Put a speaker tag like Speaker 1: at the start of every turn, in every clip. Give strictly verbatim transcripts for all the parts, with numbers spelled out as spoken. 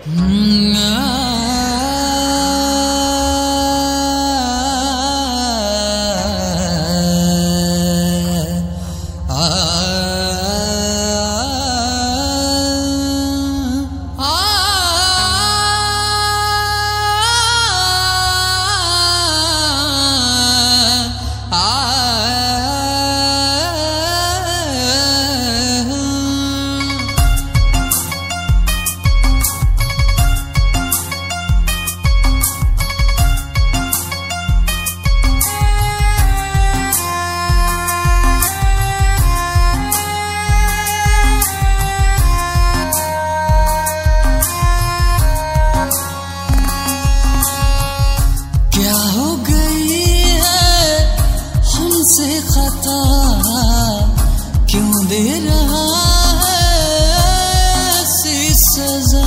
Speaker 1: खता क्यों दे रहा है ऐसी सजा।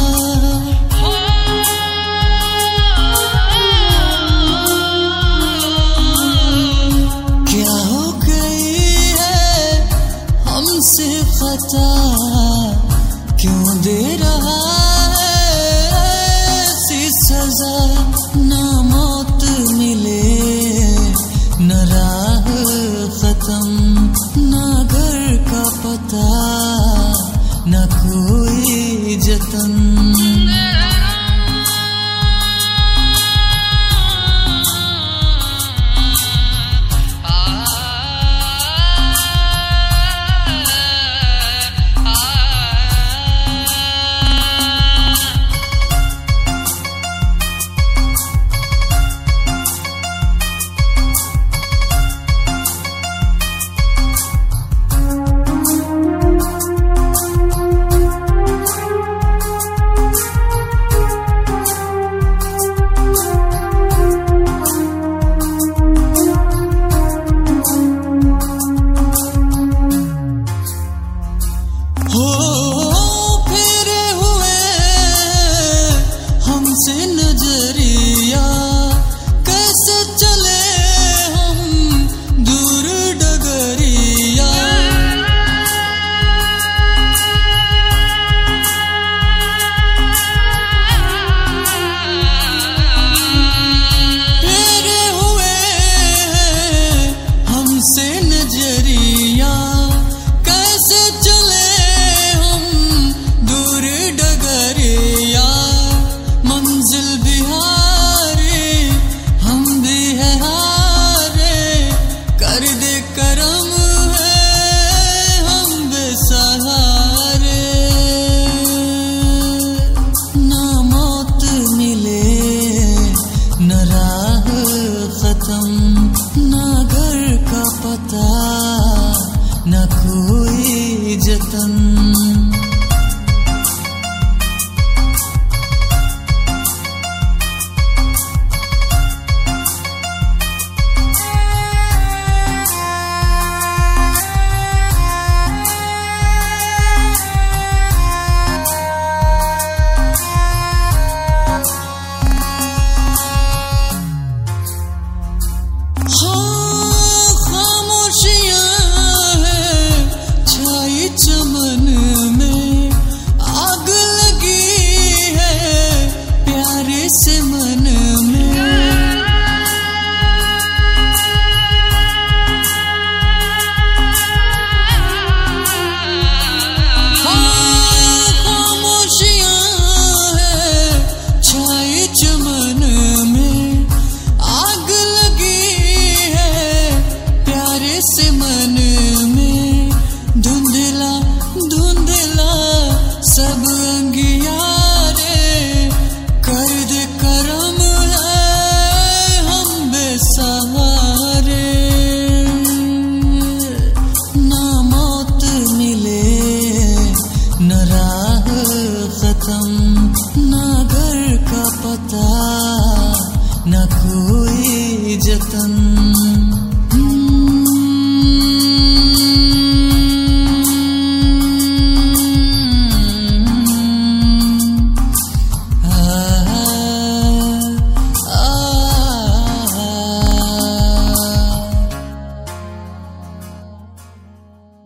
Speaker 1: क्या हो गई है हमसे खता क्यों दे रहा है ऐसी सजा। ना मौत मिले न राह खत्म ना घर का पता ना कोई जतन। नजरिया कैसे चले हम दूर डगरिया। फेरे हुए हैं हमसे नजरिया कैसे चले हम दूर डगरिया। मंजिल बिहारे हम भी है हारे कर दे करम है हम बेसहारे। ना मौत मिले न राह खत्म ना घर का पता ना कोई जतन।